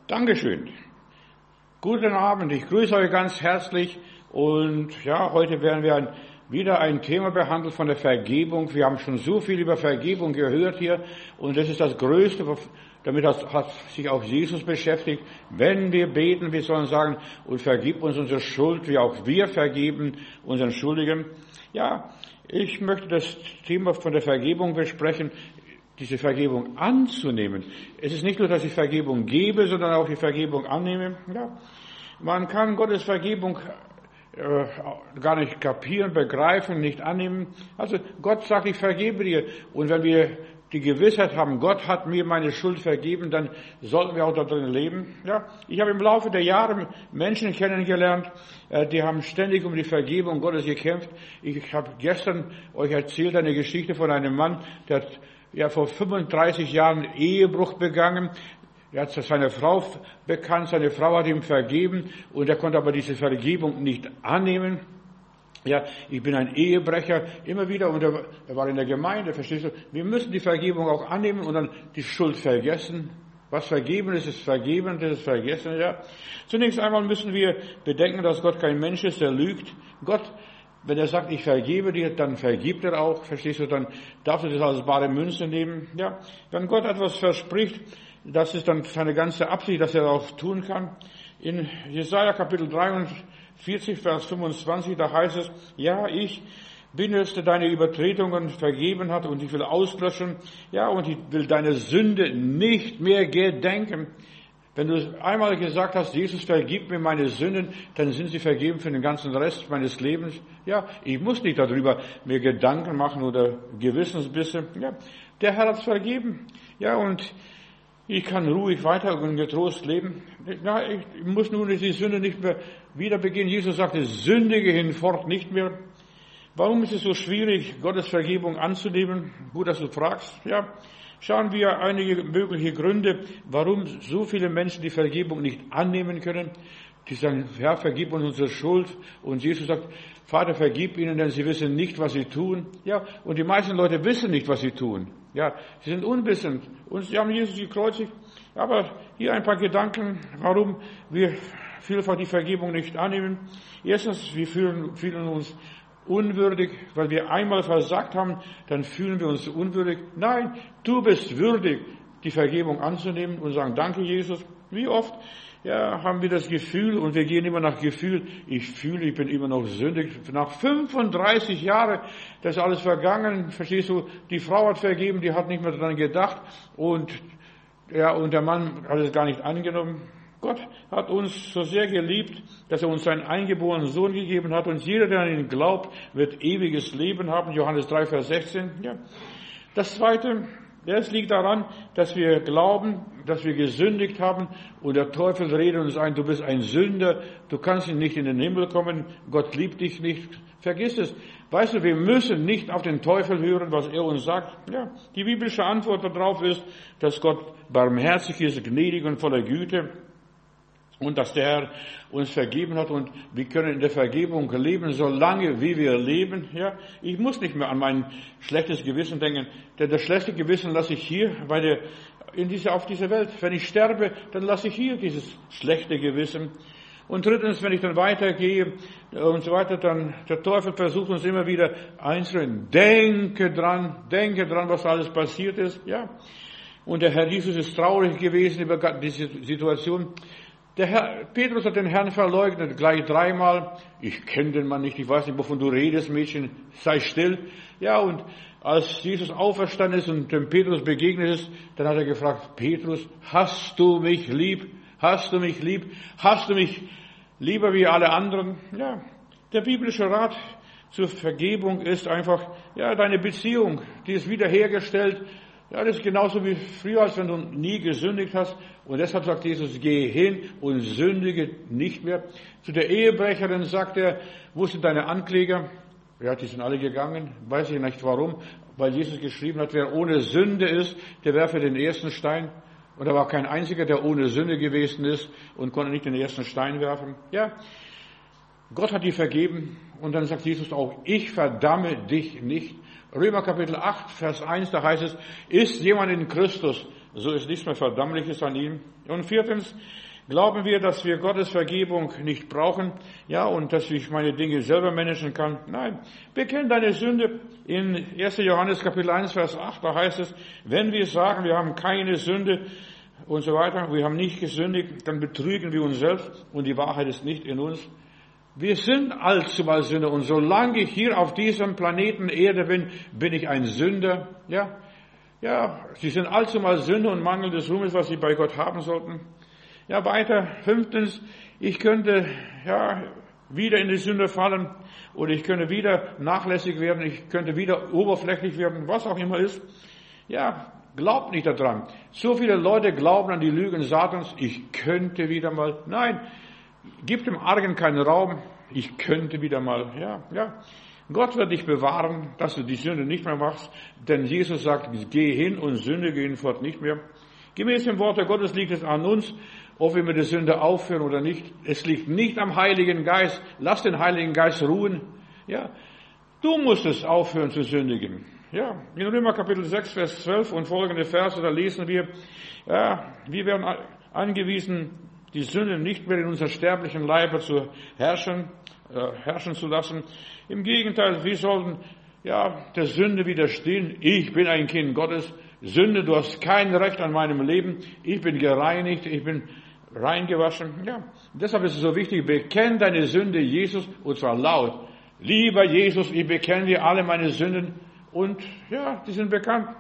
Dankeschön. Guten Abend, ich grüße euch ganz herzlich und ja, heute werden wir wieder ein Thema behandelt von der Vergebung. Wir haben schon so viel über Vergebung gehört hier und das ist das Größte, damit hat sich auch Jesus beschäftigt. Wenn wir beten, wir sollen sagen, und vergib uns unsere Schuld, wie auch wir vergeben unseren Schuldigen. Ja, ich möchte das Thema von der Vergebung besprechen, diese Vergebung anzunehmen. Es ist nicht nur, dass ich Vergebung gebe, sondern auch die Vergebung annehme. Ja, man kann Gottes Vergebung gar nicht kapieren, begreifen, nicht annehmen. Also Gott sagt, ich vergebe dir. Und wenn wir die Gewissheit haben, Gott hat mir meine Schuld vergeben, dann sollten wir auch da drin leben. Ja, ich habe im Laufe der Jahre Menschen kennengelernt, die haben ständig um die Vergebung Gottes gekämpft. Ich habe gestern euch erzählt eine Geschichte von einem Mann, der hat vor 35 Jahren Ehebruch begangen. Er hat seine Frau bekannt, seine Frau hat ihm vergeben und er konnte aber diese Vergebung nicht annehmen. Ja, ich bin ein Ehebrecher, immer wieder, und er war in der Gemeinde, verstehst du? Wir müssen die Vergebung auch annehmen und dann die Schuld vergessen. Was vergeben ist vergeben, das ist vergessen, ja. Zunächst einmal müssen wir bedenken, dass Gott kein Mensch ist, der lügt. Gott, wenn er sagt, ich vergebe dir, dann vergibt er auch, verstehst du? Dann darfst du das als bare Münze nehmen, ja. Wenn Gott etwas verspricht, das ist dann seine ganze Absicht, dass er auch tun kann. In Jesaja Kapitel 43, Vers 25, da heißt es, ja, ich bin es, der deine Übertretungen vergeben hat und ich will auslöschen, ja, und ich will deine Sünde nicht mehr gedenken. Wenn du einmal gesagt hast, Jesus vergibt mir meine Sünden, dann sind sie vergeben für den ganzen Rest meines Lebens. Ja, ich muss nicht darüber mir Gedanken machen oder Gewissensbisse. Ja, der Herr hat es vergeben. Ja, und ich kann ruhig weiter und getrost leben. Ja, ich muss nun die Sünde nicht mehr wieder begehen. Jesus sagte, sündige hinfort nicht mehr. Warum ist es so schwierig, Gottes Vergebung anzunehmen? Gut, dass du fragst. Ja, schauen wir einige mögliche Gründe, warum so viele Menschen die Vergebung nicht annehmen können. Die sagen, Herr, vergib uns unsere Schuld. Und Jesus sagt, Vater, vergib ihnen, denn sie wissen nicht, was sie tun. Ja, und die meisten Leute wissen nicht, was sie tun. Ja, sie sind unwissend und sie haben Jesus gekreuzigt. Aber hier ein paar Gedanken, warum wir vielfach die Vergebung nicht annehmen. Erstens, wir fühlen uns unwürdig, weil wir einmal versagt haben, dann fühlen wir uns unwürdig. Nein, du bist würdig, die Vergebung anzunehmen und sagen, danke Jesus. Wie oft haben wir das Gefühl, und wir gehen immer nach Gefühl, ich fühle, ich bin immer noch sündig. Nach 35 Jahren, das ist alles vergangen, verstehst du, die Frau hat vergeben, die hat nicht mehr daran gedacht und der Mann hat es gar nicht angenommen. Gott hat uns so sehr geliebt, dass er uns seinen eingeborenen Sohn gegeben hat und jeder, der an ihn glaubt, wird ewiges Leben haben. Johannes 3, Vers 16. Ja. Das Zweite, es liegt daran, dass wir glauben, dass wir gesündigt haben und der Teufel redet uns ein, du bist ein Sünder, du kannst nicht in den Himmel kommen, Gott liebt dich nicht. Vergiss es. Weißt du, wir müssen nicht auf den Teufel hören, was er uns sagt. Ja, die biblische Antwort darauf ist, dass Gott barmherzig ist, gnädig und voller Güte. Und dass der Herr uns vergeben hat und wir können in der Vergebung leben, solange wie wir leben. Ja, ich muss nicht mehr an mein schlechtes Gewissen denken, denn das schlechte Gewissen lasse ich hier auf dieser Welt. Wenn ich sterbe, dann lasse ich hier dieses schlechte Gewissen. Und drittens, wenn ich dann weitergehe und so weiter, dann der Teufel versucht uns immer wieder einzureden. Denke dran, was alles passiert ist. Ja. Und der Herr Jesus ist traurig gewesen über diese Situation. Petrus hat den Herrn verleugnet, gleich dreimal. Ich kenne den Mann nicht, ich weiß nicht, wovon du redest, Mädchen, sei still. Ja, und als Jesus auferstanden ist und dem Petrus begegnet ist, dann hat er gefragt, Petrus, hast du mich lieb? Hast du mich lieb? Hast du mich lieber wie alle anderen? Ja, der biblische Rat zur Vergebung ist einfach, deine Beziehung, die ist wiederhergestellt. Ja, das ist genauso wie früher, als wenn du nie gesündigt hast. Und deshalb sagt Jesus, geh hin und sündige nicht mehr. Zu der Ehebrecherin sagt er, wo sind deine Ankläger? Ja, die sind alle gegangen. Weiß ich nicht warum. Weil Jesus geschrieben hat, wer ohne Sünde ist, der werfe den ersten Stein. Und da war kein einziger, der ohne Sünde gewesen ist und konnte nicht den ersten Stein werfen. Ja, Gott hat die vergeben. Und dann sagt Jesus auch, ich verdamme dich nicht. Römer Kapitel 8, Vers 1, da heißt es, ist jemand in Christus, so ist nichts mehr Verdammliches an ihm. Und viertens, glauben wir, dass wir Gottes Vergebung nicht brauchen, ja, und dass ich meine Dinge selber managen kann? Nein. Bekenn deine Sünde. In 1. Johannes Kapitel 1, Vers 8, da heißt es, wenn wir sagen, wir haben keine Sünde und so weiter, wir haben nicht gesündigt, dann betrügen wir uns selbst und die Wahrheit ist nicht in uns. Wir sind allzumal Sünder und solange ich hier auf diesem Planeten Erde bin, bin ich ein Sünder, ja. Ja, sie sind allzumal Sünder und Mangel des Ruhmes, was sie bei Gott haben sollten. Ja, weiter. Fünftens, ich könnte, ja, wieder in die Sünde fallen oder ich könnte wieder nachlässig werden, ich könnte wieder oberflächlich werden, was auch immer ist. Ja, glaubt nicht daran. So viele Leute glauben an die Lügen Satans, ich könnte wieder mal. Nein, gib dem Argen keinen Raum, ich könnte wieder mal. Ja, ja. Gott wird dich bewahren, dass du die Sünde nicht mehr machst, denn Jesus sagt, geh hin und sündige hinfort nicht mehr. Gemäß dem Wort Gottes liegt es an uns, ob wir mit der Sünde aufhören oder nicht. Es liegt nicht am Heiligen Geist. Lass den Heiligen Geist ruhen. Ja, du musst es aufhören zu sündigen. Ja, in Römer Kapitel 6, Vers 12 und folgende Verse, da lesen wir, ja, wir werden angewiesen, die Sünde nicht mehr in unser sterblichen Leibe zu herrschen zu lassen. Im Gegenteil, wir sollen ja der Sünde widerstehen. Ich bin ein Kind Gottes. Sünde, du hast kein Recht an meinem Leben. Ich bin gereinigt, ich bin reingewaschen. Ja, deshalb ist es so wichtig, bekenn deine Sünde Jesus und zwar laut. Lieber Jesus, ich bekenne dir alle meine Sünden und ja, die sind bekannt.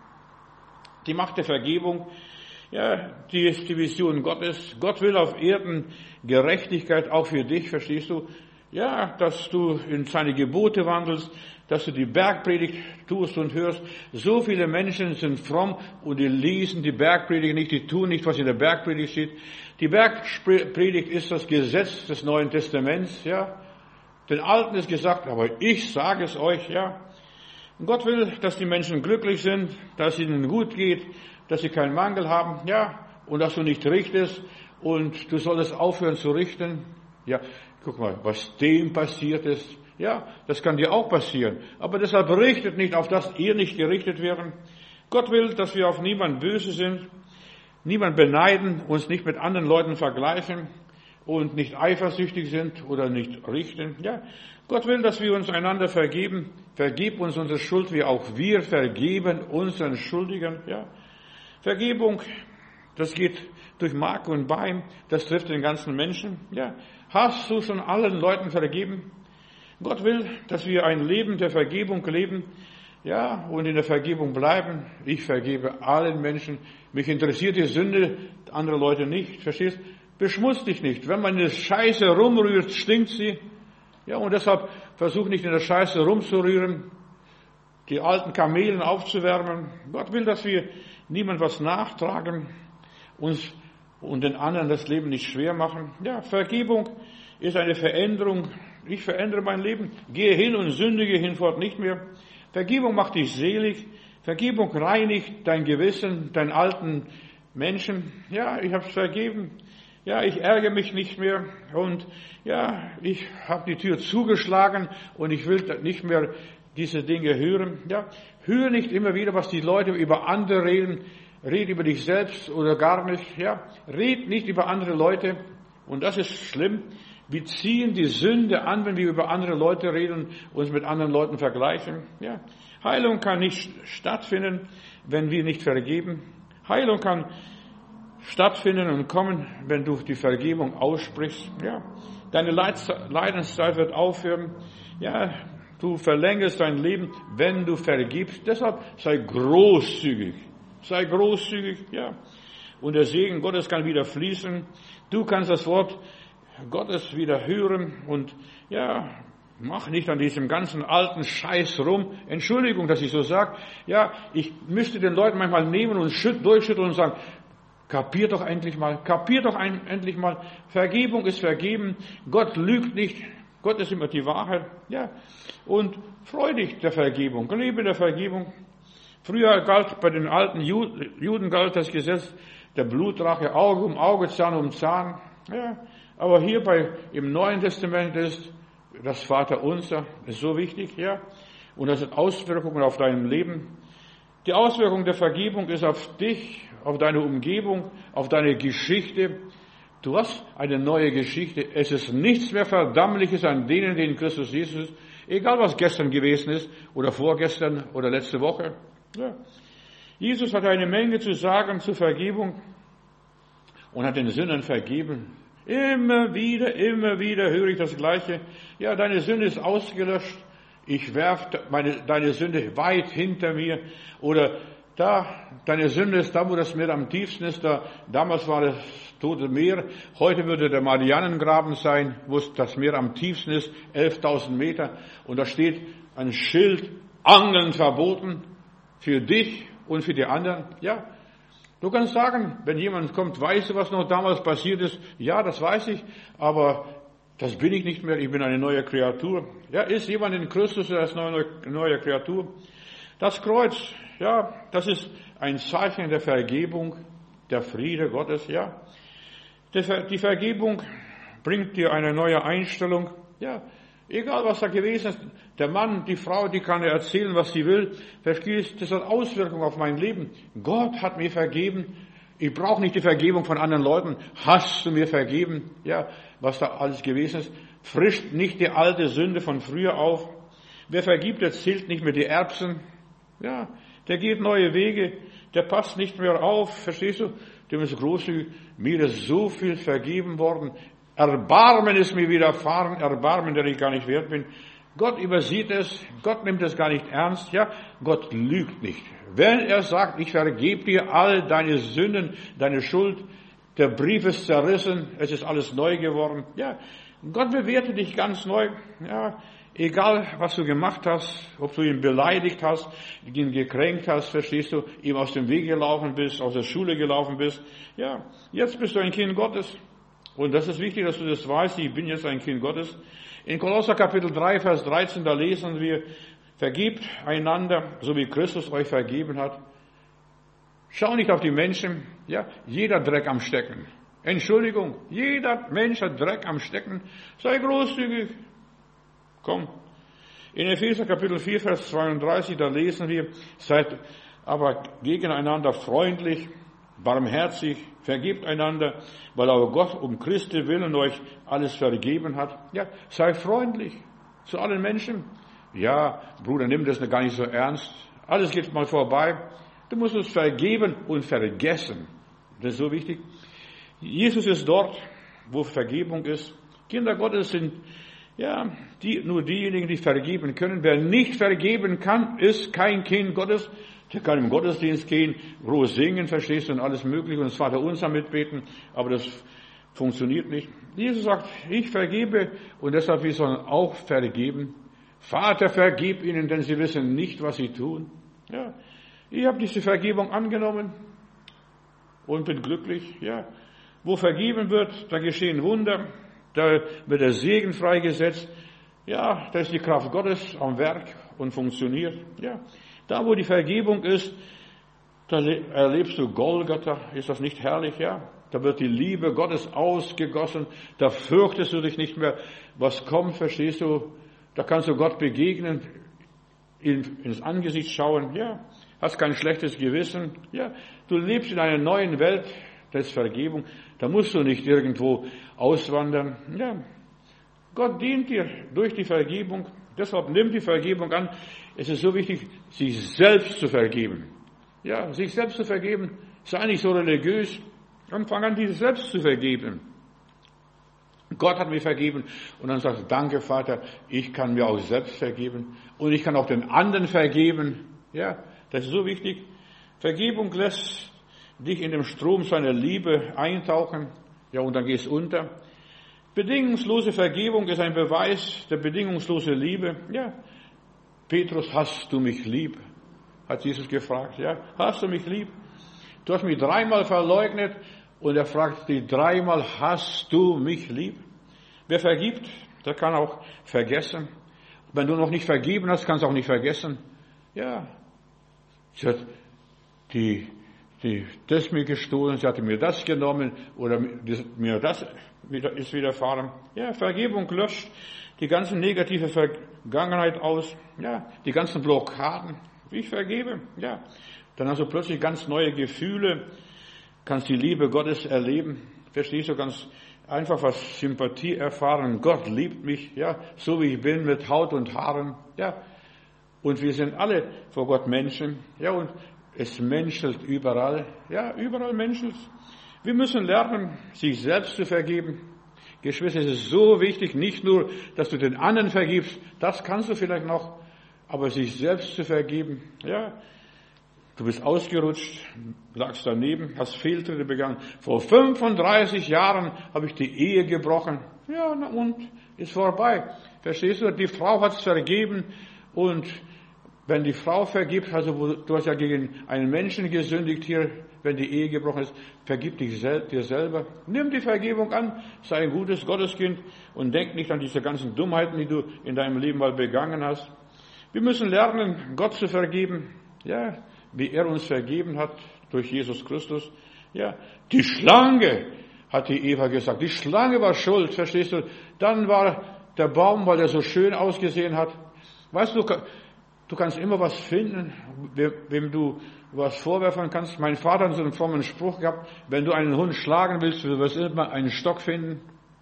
Die Macht der Vergebung, ja, die ist die Vision Gottes. Gott will auf Erden Gerechtigkeit auch für dich, verstehst du? Ja, dass du in seine Gebote wandelst, dass du die Bergpredigt tust und hörst. So viele Menschen sind fromm und die lesen die Bergpredigt nicht, die tun nicht, was in der Bergpredigt steht. Die Bergpredigt ist das Gesetz des Neuen Testaments, ja. Den Alten ist gesagt, aber ich sage es euch, ja. Und Gott will, dass die Menschen glücklich sind, dass es ihnen gut geht, dass sie keinen Mangel haben, ja, und dass du nicht richtest und du solltest aufhören zu richten. Ja, guck mal, was dem passiert ist. Ja, das kann dir auch passieren. Aber deshalb richtet nicht, auf das ihr nicht gerichtet werden. Gott will, dass wir auf niemand böse sind, niemand beneiden, uns nicht mit anderen Leuten vergleichen und nicht eifersüchtig sind oder nicht richten. Ja, Gott will, dass wir uns einander vergeben. Vergib uns unsere Schuld, wie auch wir vergeben unseren Schuldigen. Ja, Vergebung, das geht durch Mark und Bein, das trifft den ganzen Menschen. Ja, hast du schon allen Leuten vergeben? Gott will, dass wir ein Leben der Vergebung leben, ja, und in der Vergebung bleiben. Ich vergebe allen Menschen. Mich interessiert die Sünde anderer Leute nicht, verstehst? Beschmutz dich nicht. Wenn man in der Scheiße rumrührt, stinkt sie. Ja, und deshalb versuch nicht in der Scheiße rumzurühren, die alten Kamelen aufzuwärmen. Gott will, dass wir niemand was nachtragen, uns und den anderen das Leben nicht schwer machen. Ja, Vergebung ist eine Veränderung. Ich verändere mein Leben, gehe hin und sündige hinfort nicht mehr. Vergebung macht dich selig. Vergebung reinigt dein Gewissen, deinen alten Menschen. Ja, ich habe es vergeben. Ja, ich ärgere mich nicht mehr. Und ja, ich habe die Tür zugeschlagen und ich will nicht mehr diese Dinge hören. Ja, hör nicht immer wieder, was die Leute über andere reden. Red über dich selbst oder gar nicht. Ja, red nicht über andere Leute. Und das ist schlimm. Wir ziehen die Sünde an, wenn wir über andere Leute reden und uns mit anderen Leuten vergleichen. Ja, Heilung kann nicht stattfinden, wenn wir nicht vergeben. Heilung kann stattfinden und kommen, wenn du die Vergebung aussprichst. Ja, deine Leidenszeit wird aufhören. Ja, du verlängerst dein Leben, wenn du vergibst. Deshalb sei großzügig. Sei großzügig, ja. Und der Segen Gottes kann wieder fließen. Du kannst das Wort Gottes wieder hören und ja, mach nicht an diesem ganzen alten Scheiß rum. Entschuldigung, dass ich so sage. Ja, ich müsste den Leuten manchmal nehmen und durchschütteln und sagen, kapiert doch endlich mal, endlich mal. Vergebung ist vergeben. Gott lügt nicht. Gott ist immer die Wahrheit. Ja, und freu dich der Vergebung. Lebe der Vergebung. Früher galt bei den alten Juden galt das Gesetz der Blutrache, Auge um Auge, Zahn um Zahn. Ja, aber hier im Neuen Testament ist das Vaterunser, ist so wichtig, ja. Und das hat Auswirkungen auf dein Leben. Die Auswirkung der Vergebung ist auf dich, auf deine Umgebung, auf deine Geschichte. Du hast eine neue Geschichte. Es ist nichts mehr Verdammliches an denen, die in Christus Jesus ist. Egal, was gestern gewesen ist oder vorgestern oder letzte Woche. Ja. Jesus hat eine Menge zu sagen zur Vergebung und hat den Sündern vergeben. Immer wieder höre ich das Gleiche. Ja, deine Sünde ist ausgelöscht. Ich werfe deine Sünde weit hinter mir. Oder deine Sünde ist da, wo das Meer am tiefsten ist. Damals war das Tote Meer. Heute würde der Marianengraben sein, wo das Meer am tiefsten ist, 11.000 Meter. Und da steht ein Schild, Angeln verboten für dich und für die anderen. Ja, du kannst sagen, wenn jemand kommt, weißt du, was noch damals passiert ist? Ja, das weiß ich, aber das bin ich nicht mehr, ich bin eine neue Kreatur. Ja, ist jemand in Christus, er ist eine neue Kreatur. Das Kreuz, ja, das ist ein Zeichen der Vergebung, der Friede Gottes, ja. Die Vergebung bringt dir eine neue Einstellung, ja. Egal, was da gewesen ist, der Mann, die Frau, die kann erzählen, was sie will. Verstehst, das hat Auswirkungen auf mein Leben. Gott hat mir vergeben. Ich brauche nicht die Vergebung von anderen Leuten. Hast du mir vergeben? Ja, was da alles gewesen ist. Frischt nicht die alte Sünde von früher auf. Wer vergibt, der zählt nicht mehr die Erbsen. Ja, der geht neue Wege. Der passt nicht mehr auf. Verstehst du? Dem ist großzügig. Mir ist so viel vergeben worden. Erbarmen ist mir widerfahren, Erbarmen, der ich gar nicht wert bin. Gott übersieht es, Gott nimmt es gar nicht ernst, ja, Gott lügt nicht. Wenn er sagt, ich vergebe dir all deine Sünden, deine Schuld, der Brief ist zerrissen, es ist alles neu geworden, ja, Gott bewertet dich ganz neu, ja, egal was du gemacht hast, ob du ihn beleidigt hast, ihn gekränkt hast, verstehst du, ihm aus dem Weg gelaufen bist, aus der Schule gelaufen bist, ja, jetzt bist du ein Kind Gottes. Und das ist wichtig, dass du das weißt, ich bin jetzt ein Kind Gottes. In Kolosser Kapitel 3, Vers 13, da lesen wir, vergebt einander, so wie Christus euch vergeben hat. Schau nicht auf die Menschen, ja, jeder Dreck am Stecken. Entschuldigung, jeder Mensch hat Dreck am Stecken. Sei großzügig. Komm. In Epheser Kapitel 4, Vers 32, da lesen wir, seid aber gegeneinander freundlich, barmherzig, vergebt einander, weil auch Gott um Christi willen euch alles vergeben hat. Ja, sei freundlich zu allen Menschen. Ja, Bruder, nimm das gar nicht so ernst. Alles geht mal vorbei. Du musst es vergeben und vergessen. Das ist so wichtig. Jesus ist dort, wo Vergebung ist. Kinder Gottes sind, ja, nur diejenigen, die vergeben können. Wer nicht vergeben kann, ist kein Kind Gottes. Der kann im Gottesdienst gehen, groß singen, verstehst du, und alles Mögliche und das Vaterunser mitbeten, aber das funktioniert nicht. Jesus sagt, ich vergebe und deshalb wir sollen auch vergeben. Vater, vergib ihnen, denn sie wissen nicht, was sie tun. Ja, ich habe diese Vergebung angenommen und bin glücklich. Ja, wo vergeben wird, da geschehen Wunder, da wird der Segen freigesetzt. Ja, da ist die Kraft Gottes am Werk und funktioniert. Ja. Da, wo die Vergebung ist, da erlebst du Golgatha. Ist das nicht herrlich, ja? Da wird die Liebe Gottes ausgegossen. Da fürchtest du dich nicht mehr, was kommt, verstehst du? Da kannst du Gott begegnen, ins Angesicht schauen, ja? Hast kein schlechtes Gewissen, ja? Du lebst in einer neuen Welt, das ist Vergebung. Da musst du nicht irgendwo auswandern, ja? Gott dient dir durch die Vergebung. Deshalb nimm die Vergebung an. Es ist so wichtig, sich selbst zu vergeben. Ja, sich selbst zu vergeben. Sei nicht so religiös. Und fang an, dir selbst zu vergeben. Gott hat mir vergeben. Und dann sagst du, danke Vater, ich kann mir auch selbst vergeben. Und ich kann auch den anderen vergeben. Ja, das ist so wichtig. Vergebung lässt dich in dem Strom seiner Liebe eintauchen. Ja, und dann gehst du unter. Bedingungslose Vergebung ist ein Beweis der bedingungslosen Liebe. Ja, Petrus, hast du mich lieb? Hat Jesus gefragt. Ja, hast du mich lieb? Du hast mich 3-mal verleugnet und er fragt dich 3-mal, hast du mich lieb? Wer vergibt, der kann auch vergessen. Wenn du noch nicht vergeben hast, kannst du auch nicht vergessen. Ja, sie hat das mir gestohlen, sie hatte mir das genommen oder mir das ist widerfahren. Ja, Vergebung löscht die ganze negative Vergangenheit aus. Ja, die ganzen Blockaden. Ich vergebe. Ja, dann hast du plötzlich ganz neue Gefühle. kannst die Liebe Gottes erleben. Verstehst du, ganz einfach was Sympathie erfahren. Gott liebt mich, ja, so wie ich bin, mit Haut und Haaren, ja. Und wir sind alle vor Gott Menschen, ja, und es menschelt überall, ja, überall menschelt. Wir müssen lernen, sich selbst zu vergeben. Geschwister, es ist so wichtig, nicht nur, dass du den anderen vergibst, das kannst du vielleicht noch, aber sich selbst zu vergeben, ja. Du bist ausgerutscht, lagst daneben, hast Fehltritte begangen. Vor 35 Jahren habe ich die Ehe gebrochen. Ja, und ist vorbei. Verstehst du? Die Frau hat es vergeben. Und wenn die Frau vergibt, also du hast ja gegen einen Menschen gesündigt hier, wenn die Ehe gebrochen ist, vergib dir selber. Nimm die Vergebung an, sei ein gutes Gotteskind und denk nicht an diese ganzen Dummheiten, die du in deinem Leben mal begangen hast. Wir müssen lernen, Gott zu vergeben. Ja, wie er uns vergeben hat durch Jesus Christus. Ja, die Schlange, hat die Eva gesagt. Die Schlange war schuld, verstehst du? Dann war der Baum, weil er so schön ausgesehen hat. Weißt du, du kannst immer was finden, wem du was vorwerfen kannst. Mein Vater hat so einen frommen Spruch gehabt, wenn du einen Hund schlagen willst, du wirst immer einen Stock finden.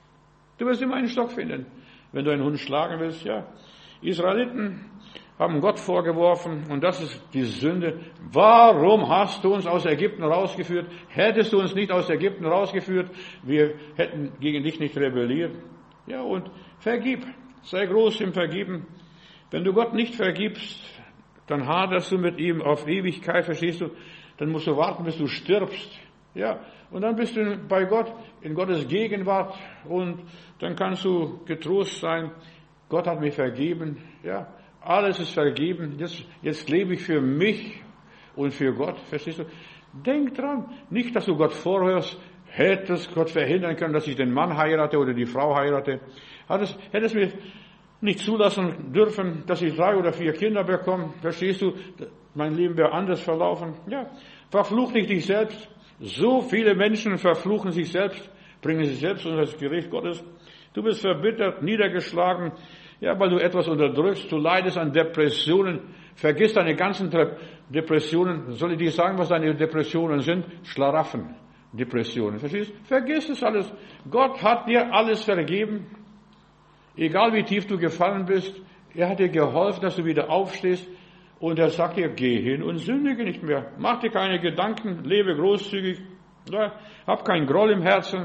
Du wirst immer einen Stock finden, wenn du einen Hund schlagen willst, ja. Israeliten haben Gott vorgeworfen, und das ist die Sünde. Warum hast du uns aus Ägypten rausgeführt? Hättest du uns nicht aus Ägypten rausgeführt, wir hätten gegen dich nicht rebelliert. Ja, und vergib. Sei groß im Vergeben. Wenn du Gott nicht vergibst, dann haderst du mit ihm auf Ewigkeit, verstehst du? Dann musst du warten, bis du stirbst. Ja, und dann bist du bei Gott, in Gottes Gegenwart, und dann kannst du getrost sein. Gott hat mir vergeben, ja. Alles ist vergeben. Jetzt lebe ich für mich und für Gott. Verstehst du? Denk dran. Nicht, dass du Gott vorhörst, hättest Gott verhindern können, dass ich den Mann heirate oder die Frau heirate. Hättest mir nicht zulassen dürfen, dass ich 3 oder 4 Kinder bekomme. Verstehst du? Mein Leben wäre anders verlaufen. Ja. Verfluch nicht dich selbst. So viele Menschen verfluchen sich selbst, bringen sich selbst unter das Gericht Gottes. Du bist verbittert, niedergeschlagen, ja, weil du etwas unterdrückst, du leidest an Depressionen, vergiss deine ganzen Depressionen. Soll ich dir sagen, was deine Depressionen sind? Schlaraffen, Depressionen, verstehst du? Vergiss es alles. Gott hat dir alles vergeben. Egal wie tief du gefallen bist, er hat dir geholfen, dass du wieder aufstehst, und er sagt dir, geh hin und sündige nicht mehr. Mach dir keine Gedanken, lebe großzügig, ja, hab keinen Groll im Herzen.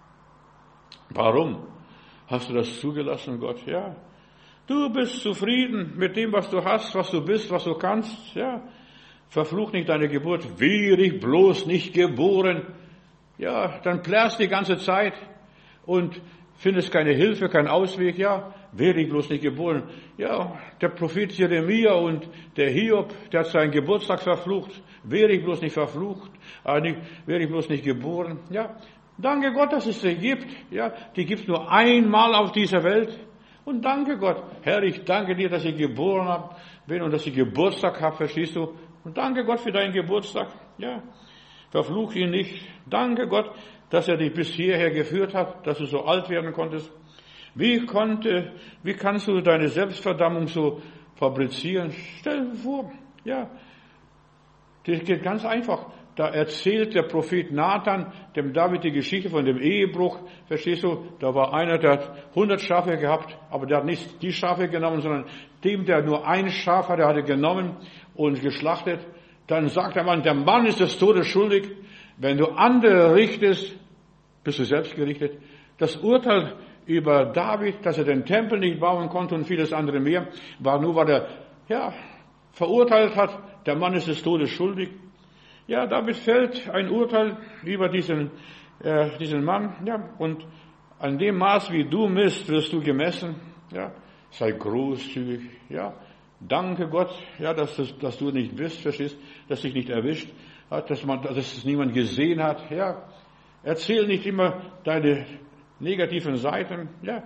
Warum hast du das zugelassen, Gott? Ja. Du bist zufrieden mit dem, was du hast, was du bist, was du kannst, ja. Verfluch nicht deine Geburt. Wäre ich bloß nicht geboren. Ja, dann plärrst die ganze Zeit und findest keine Hilfe, keinen Ausweg. Ja, wäre ich bloß nicht geboren. Ja, der Prophet Jeremia und der Hiob, der hat seinen Geburtstag verflucht. Wäre ich bloß nicht verflucht. Wäre ich bloß nicht geboren. Ja, danke Gott, dass es sie gibt. Ja, die gibt es nur einmal auf dieser Welt. Und danke Gott, Herr, ich danke dir, dass ich geboren bin und dass ich Geburtstag habe, verstehst du? Und danke Gott für deinen Geburtstag. Ja, verfluch ihn nicht. Danke Gott, dass er dich bis hierher geführt hat, dass du so alt werden konntest. Wie kannst du deine Selbstverdammung so fabrizieren? Stell dir vor, ja, das geht ganz einfach. Da erzählt der Prophet Nathan dem David die Geschichte von dem Ehebruch. Verstehst du? Da war einer, der hat 100 Schafe gehabt, aber der hat nicht die Schafe genommen, sondern dem, der nur ein Schaf hat, der hat er genommen und geschlachtet. Dann sagt der Mann ist des Todes schuldig. Wenn du andere richtest, bist du selbst gerichtet. Das Urteil über David, dass er den Tempel nicht bauen konnte und vieles andere mehr, war nur, weil er verurteilt hat, der Mann ist des Todes schuldig. Ja, David fällt ein Urteil über diesen Mann, ja, und an dem Maß, wie du misst, wirst du gemessen, ja. Sei großzügig, ja. Danke Gott, ja, dass du nicht bist, verstehst, dass dich nicht erwischt hat, dass es niemand gesehen hat, ja. Erzähl nicht immer deine negativen Seiten, ja.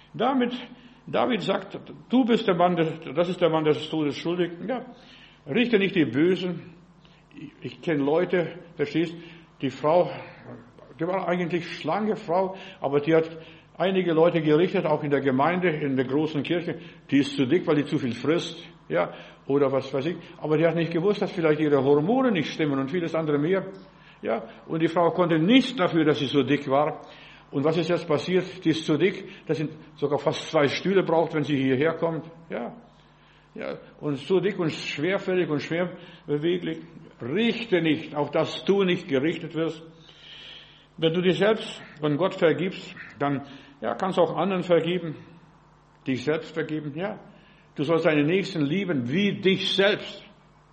David sagt, du bist der Mann, das ist der Mann des Todes schuldig, ja. Richte nicht die Bösen. Ich kenne Leute, verstehst, die Frau, die war eigentlich schlanke Frau, aber die hat einige Leute gerichtet, auch in der Gemeinde, in der großen Kirche, die ist zu dick, weil die zu viel frisst, ja, oder was weiß ich, aber die hat nicht gewusst, dass vielleicht ihre Hormone nicht stimmen und vieles andere mehr. Ja, und die Frau konnte nichts dafür, dass sie so dick war. Und was ist jetzt passiert? Die ist so dick, dass sie sogar fast 2 Stühle braucht, wenn sie hierher kommt. Ja, ja, und so dick und schwerfällig und schwer beweglich. Richte nicht, auf dass du nicht gerichtet wirst. Wenn du dir selbst von Gott vergibst, dann ja, kannst du auch anderen vergeben, dich selbst vergeben. Ja, du sollst deine Nächsten lieben wie dich selbst.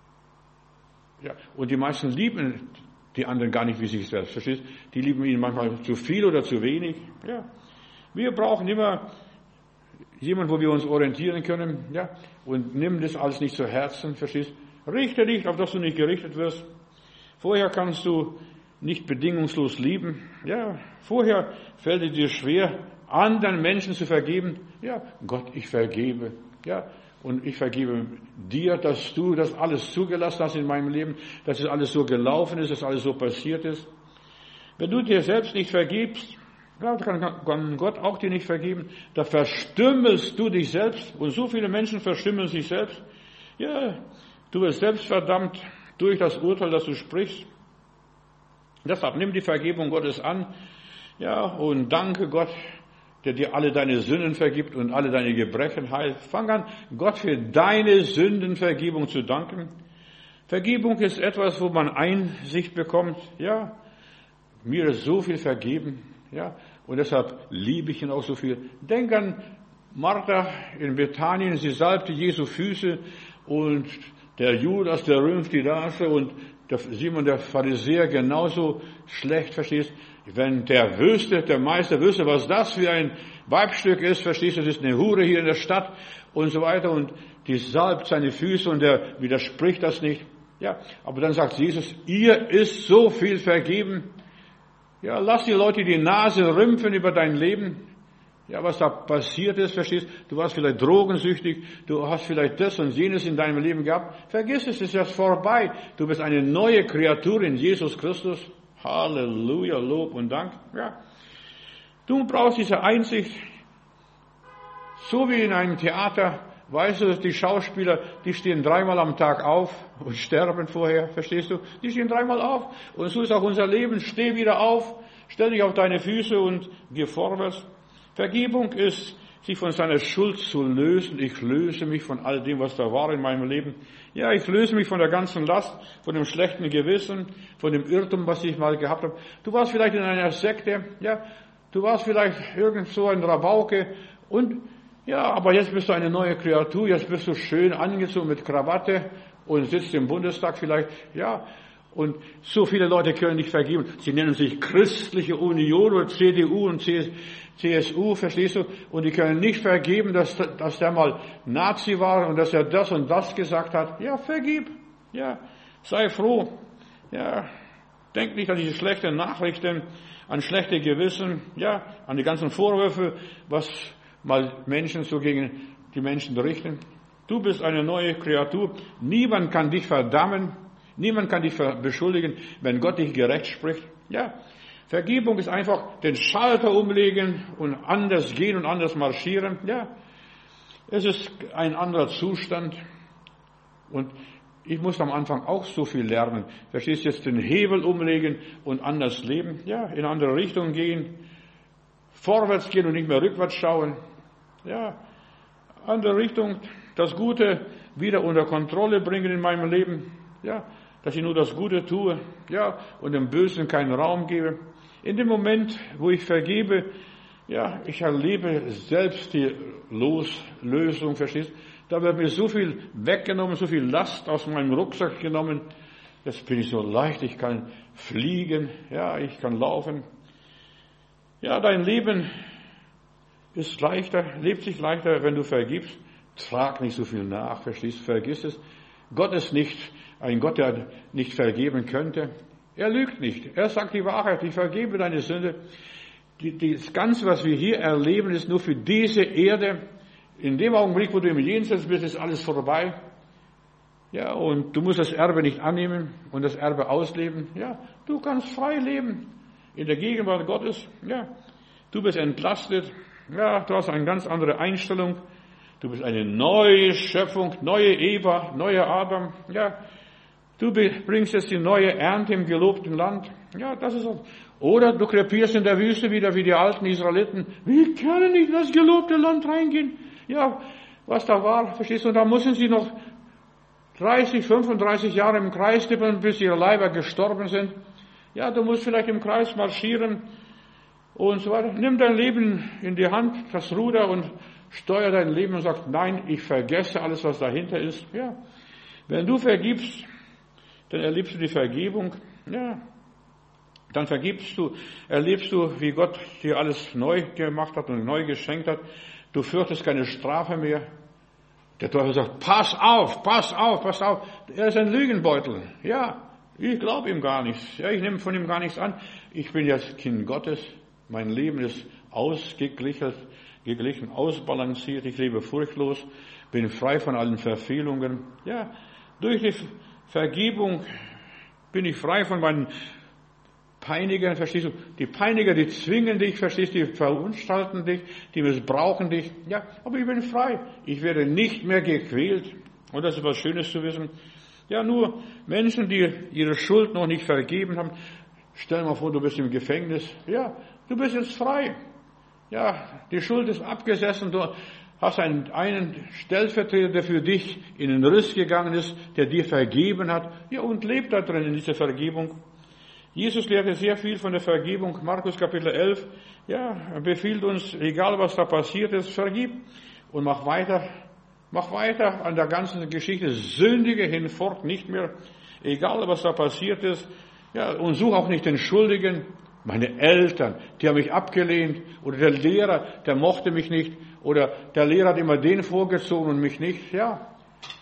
Ja, und die meisten lieben die anderen gar nicht wie sich selbst. Verstehst? Die lieben ihn manchmal zu viel oder zu wenig. Ja, wir brauchen immer jemanden, wo wir uns orientieren können. Ja, und nimm das alles nicht zu Herzen. Verstehst? Richte nicht, auf dass du nicht gerichtet wirst. Vorher kannst du nicht bedingungslos lieben. Ja, vorher fällt es dir schwer, anderen Menschen zu vergeben. Ja, Gott, ich vergebe. Ja, und ich vergebe dir, dass du das alles zugelassen hast in meinem Leben, dass es alles so gelaufen ist, dass alles so passiert ist. Wenn du dir selbst nicht vergibst, ja, kann Gott auch dir nicht vergeben. Da verstümmelst du dich selbst. Und so viele Menschen verstümmeln sich selbst. Ja, du wirst selbst verdammt durch das Urteil, das du sprichst. Deshalb nimm die Vergebung Gottes an, ja, und danke Gott, der dir alle deine Sünden vergibt und alle deine Gebrechen heilt. Fang an, Gott für deine Sündenvergebung zu danken. Vergebung ist etwas, wo man Einsicht bekommt. Ja, mir ist so viel vergeben, ja, und deshalb liebe ich ihn auch so viel. Denk an Martha in Bethanien, sie salbte Jesu Füße und der Judas, der rühmt die Nase und der Simon, der Pharisäer, genauso schlecht, verstehst? Wenn der Meister wüsste, was das für ein Weibstück ist, verstehst du, das ist eine Hure hier in der Stadt und so weiter und die salbt seine Füße und der widerspricht das nicht. Ja, aber dann sagt Jesus, ihr ist so viel vergeben. Ja, lass die Leute die Nase rümpfen über dein Leben. Ja, was da passiert ist, verstehst du? Du warst vielleicht drogensüchtig, du hast vielleicht das und jenes in deinem Leben gehabt. Vergiss es, ist jetzt vorbei. Du bist eine neue Kreatur in Jesus Christus. Halleluja, Lob und Dank. Ja. Du brauchst diese Einsicht. So wie in einem Theater, weißt du, die Schauspieler, die stehen 3-mal am Tag auf und sterben vorher, verstehst du? Die stehen 3-mal auf. Und so ist auch unser Leben. Steh wieder auf, stell dich auf deine Füße und geh vorwärts. Vergebung ist, sich von seiner Schuld zu lösen. Ich löse mich von all dem, was da war in meinem Leben. Ja, ich löse mich von der ganzen Last, von dem schlechten Gewissen, von dem Irrtum, was ich mal gehabt habe. Du warst vielleicht in einer Sekte, ja, du warst vielleicht irgend so ein Rabauke und ja, aber jetzt bist du eine neue Kreatur, jetzt bist du schön angezogen mit Krawatte und sitzt im Bundestag vielleicht, ja. Und so viele Leute können nicht vergeben. Sie nennen sich Christliche Union oder CDU und CSU, verstehst du? Und die können nicht vergeben, dass der mal Nazi war und dass er das und das gesagt hat. Ja, vergib. Ja, sei froh. Ja, denk nicht an diese schlechten Nachrichten, an schlechte Gewissen, ja, an die ganzen Vorwürfe, was mal Menschen so gegen die Menschen richten. Du bist eine neue Kreatur. Niemand kann dich verdammen. Niemand kann dich beschuldigen, wenn Gott dich gerecht spricht. Ja, Vergebung ist einfach den Schalter umlegen und anders gehen und anders marschieren. Ja, es ist ein anderer Zustand. Und ich musste am Anfang auch so viel lernen. Verstehst du, jetzt den Hebel umlegen und anders leben? Ja, in eine andere Richtung gehen. Vorwärts gehen und nicht mehr rückwärts schauen. Ja, andere Richtung. Das Gute wieder unter Kontrolle bringen in meinem Leben. Ja, dass ich nur das Gute tue, ja, und dem Bösen keinen Raum gebe. In dem Moment, wo ich vergebe, ja, ich erlebe selbst die Lösung, verstehst? Da wird mir so viel weggenommen, so viel Last aus meinem Rucksack genommen. Jetzt bin ich so leicht, ich kann fliegen, ja, ich kann laufen. Ja, dein Leben ist leichter, lebt sich leichter, wenn du vergibst. Trag nicht so viel nach, verstehst? Vergiss es. Gott ist nicht ein Gott, der nicht vergeben könnte. Er lügt nicht. Er sagt die Wahrheit. Ich vergebe deine Sünde. Das Ganze, was wir hier erleben, ist nur für diese Erde. In dem Augenblick, wo du im Jenseits bist, ist alles vorbei. Ja, und du musst das Erbe nicht annehmen und das Erbe ausleben. Ja, du kannst frei leben in der Gegenwart Gottes. Ja, du bist entlastet. Ja, du hast eine ganz andere Einstellung. Du bist eine neue Schöpfung, neue Eva, neuer Adam. Ja, Du bringst jetzt die neue Ernte im gelobten Land. Ja, das ist auch. Oder du krepierst in der Wüste wieder wie die alten Israeliten. Wir können nicht in das gelobte Land reingehen. Ja, was da war, verstehst du? Und da müssen sie noch 30, 35 Jahre im Kreis tippen, bis ihre Leiber gestorben sind. Ja, du musst vielleicht im Kreis marschieren und so weiter. Nimm dein Leben in die Hand, das Ruder, und steuer dein Leben und sag, nein, ich vergesse alles, was dahinter ist. Ja, wenn du vergibst, dann erlebst du die Vergebung. Ja, dann erlebst du, wie Gott dir alles neu gemacht hat und neu geschenkt hat. Du fürchtest keine Strafe mehr. Der Teufel sagt, pass auf, pass auf, pass auf. Er ist ein Lügenbeutel. Ja, ich glaube ihm gar nichts. Ja, ich nehme von ihm gar nichts an. Ich bin jetzt Kind Gottes. Mein Leben ist ausgeglichen, ausbalanciert. Ich lebe furchtlos, bin frei von allen Verfehlungen. Ja, durch die Vergebung bin ich frei von meinen Peinigern, verstehst du? Die Peiniger, die zwingen dich, verstehst du? Die verunstalten dich, die missbrauchen dich. Ja, aber ich bin frei. Ich werde nicht mehr gequält. Und das ist was Schönes zu wissen. Ja, nur Menschen, die ihre Schuld noch nicht vergeben haben. Stell dir mal vor, du bist im Gefängnis. Ja, du bist jetzt frei. Ja, die Schuld ist abgesessen. Du hast einen Stellvertreter, der für dich in den Riss gegangen ist, der dir vergeben hat. Ja, und lebt da drin in dieser Vergebung. Jesus lehrte sehr viel von der Vergebung. Markus Kapitel 11. Ja, er befiehlt uns, egal was da passiert ist, vergib und mach weiter. Mach weiter an der ganzen Geschichte. Sündige hinfort nicht mehr. Egal was da passiert ist. Ja, und such auch nicht den Schuldigen. Meine Eltern, die haben mich abgelehnt. Oder der Lehrer, der mochte mich nicht. Oder der Lehrer hat immer den vorgezogen und mich nicht. Ja,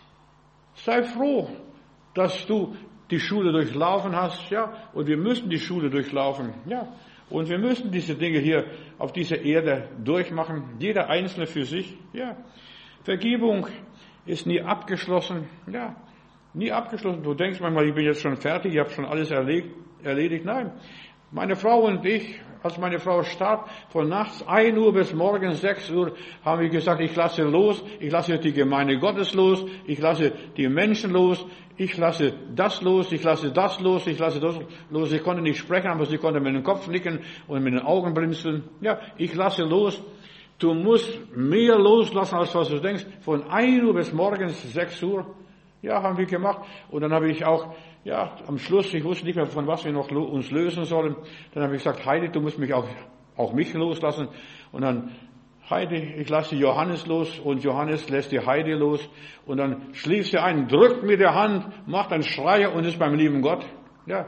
sei froh, dass du die Schule durchlaufen hast. Ja, und wir müssen die Schule durchlaufen. Ja, und wir müssen diese Dinge hier auf dieser Erde durchmachen. Jeder Einzelne für sich. Ja, Vergebung ist nie abgeschlossen. Ja, nie abgeschlossen. Du denkst manchmal, ich bin jetzt schon fertig, ich habe schon alles erledigt. Nein, meine Frau und ich, als meine Frau starb, von nachts 1 Uhr bis morgens 6 Uhr, haben wir gesagt, ich lasse los, ich lasse die Gemeinde Gottes los, ich lasse die Menschen los, ich lasse das los, ich lasse das los, ich lasse das los. Ich konnte nicht sprechen, aber sie konnte mit dem Kopf nicken und mit den Augen blinzeln. Ja, ich lasse los. Du musst mehr loslassen, als was du denkst. Von 1 Uhr bis morgens 6 Uhr. Ja, haben wir gemacht. Und dann habe ich auch, ja, am Schluss, ich wusste nicht mehr, von was wir noch uns lösen sollen. Dann habe ich gesagt, Heidi, du musst mich auch mich loslassen. Und dann, Heidi, ich lasse Johannes los und Johannes lässt die Heidi los. Und dann schläft sie ein, drückt mir die Hand, macht einen Schreier und ist beim lieben Gott. Ja.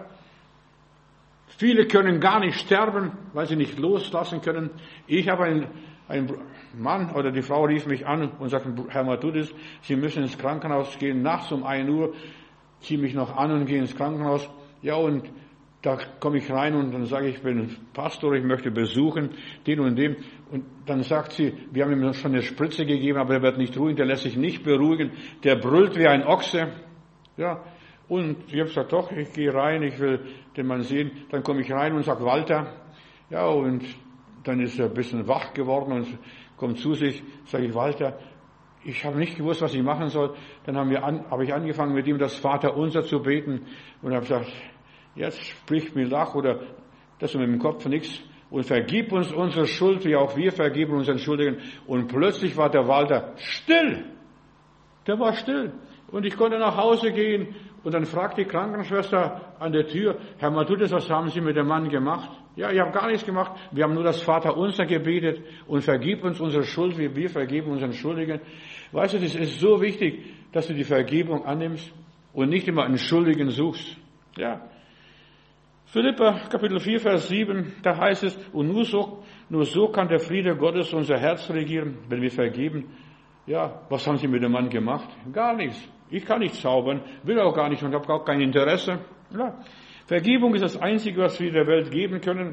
Viele können gar nicht sterben, weil sie nicht loslassen können. Ich habe ein Mann oder die Frau rief mich an und sagte, Herr Matthudis, Sie müssen ins Krankenhaus gehen, nachts um 1 Uhr, zieh mich noch an und gehe ins Krankenhaus. Ja, und da komme ich rein und dann sage ich bin Pastor, ich möchte besuchen, den und den. Und dann sagt sie, wir haben ihm schon eine Spritze gegeben, aber er wird nicht ruhig, der lässt sich nicht beruhigen, der brüllt wie ein Ochse. Ja, und ich habe gesagt, doch, ich gehe rein, ich will den Mann sehen. Dann komme ich rein und sage, Walter, ja, und dann ist er ein bisschen wach geworden und kommt zu sich, sage ich, Walter, ich habe nicht gewusst, was ich machen soll. Dann habe ich angefangen, mit ihm das Vaterunser zu beten und habe gesagt, jetzt sprich mir nach oder das mit dem Kopf nichts und vergib uns unsere Schuld, wie auch wir vergeben unseren Schuldigen. Und plötzlich war der Walter still. Der war still. Und ich konnte nach Hause gehen und dann fragt die Krankenschwester an der Tür, Herr Matthudis, was haben Sie mit dem Mann gemacht? Ja, ich habe gar nichts gemacht. Wir haben nur das Vaterunser gebetet und vergib uns unsere Schuld, wie wir vergeben unseren Schuldigen. Weißt du, es ist so wichtig, dass du die Vergebung annimmst und nicht immer einen Schuldigen suchst. Ja. Philipper Kapitel 4, Vers 7, da heißt es, und nur so kann der Friede Gottes unser Herz regieren, wenn wir vergeben. Ja, was haben Sie mit dem Mann gemacht? Gar nichts. Ich kann nicht zaubern, will auch gar nicht und habe auch kein Interesse. Ja. Vergebung ist das Einzige, was wir der Welt geben können.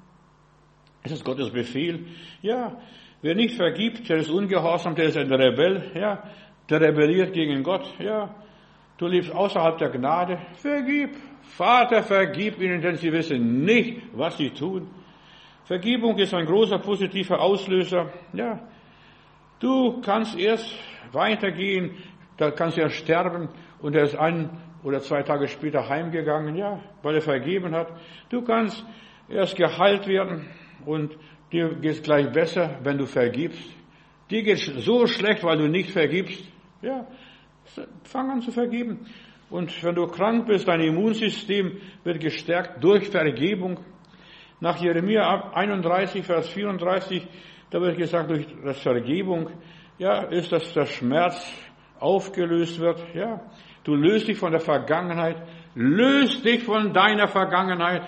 Es ist Gottes Befehl. Ja, wer nicht vergibt, der ist ungehorsam, der ist ein Rebell. Ja, der rebelliert gegen Gott. Ja, du lebst außerhalb der Gnade. Vergib. Vater, vergib ihnen, denn sie wissen nicht, was sie tun. Vergebung ist ein großer positiver Auslöser. Ja, du kannst erst weitergehen, da kannst du ja sterben und oder 2 Tage später heimgegangen, ja, weil er vergeben hat. Du kannst erst geheilt werden und dir geht's gleich besser, wenn du vergibst. Dir geht's so schlecht, weil du nicht vergibst. Ja, fang an zu vergeben. Und wenn du krank bist, dein Immunsystem wird gestärkt durch Vergebung. Nach Jeremia 31, Vers 34, da wird gesagt, durch das Vergebung, ja, ist, dass der Schmerz aufgelöst wird. Ja, du löst dich von der Vergangenheit, löst dich von deiner Vergangenheit.